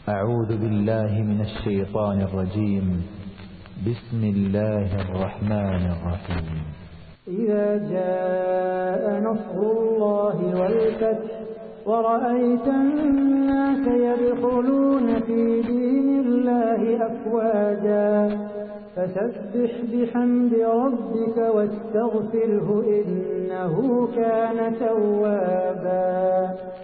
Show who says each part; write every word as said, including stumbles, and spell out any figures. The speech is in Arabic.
Speaker 1: أعوذ بالله من الشيطان الرجيم. بسم الله الرحمن الرحيم.
Speaker 2: إذا جاء نصر الله والفتح ورأيت الناس يدخلون في دين الله أفواجا فسبح بحمد ربك واستغفره إنه كان توابا.